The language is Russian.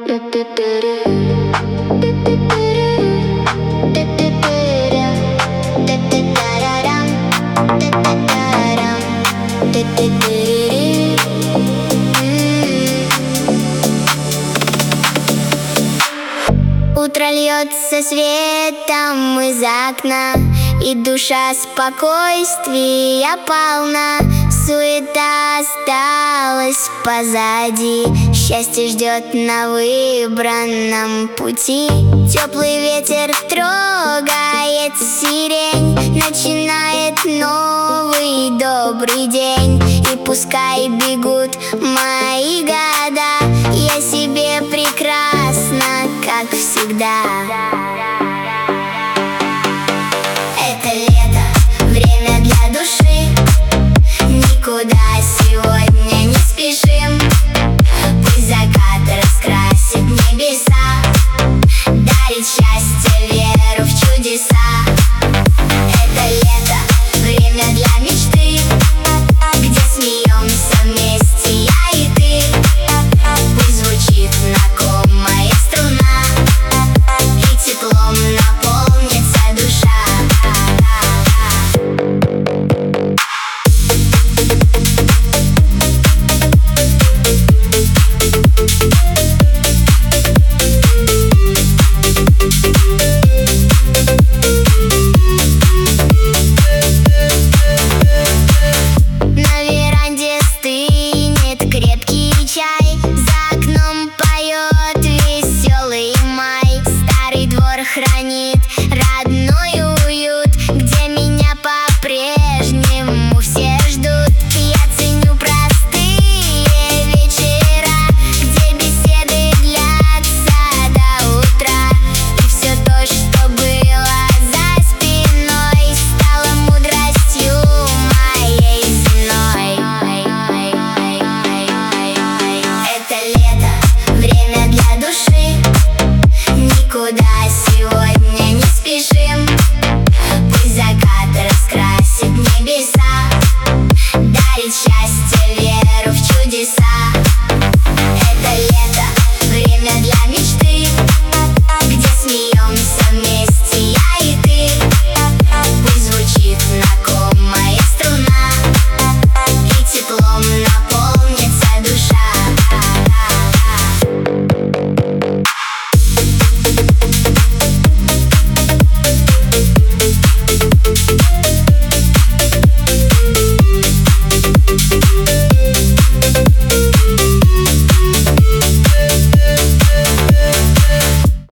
Утро льется светом из окна, и душа спокойствия полна. Суета осталась позади, счастье ждет на выбранном пути. Теплый ветер трогает сирень, начинает новый добрый день. И пускай бегут мои года, я себе прекрасна, как всегда.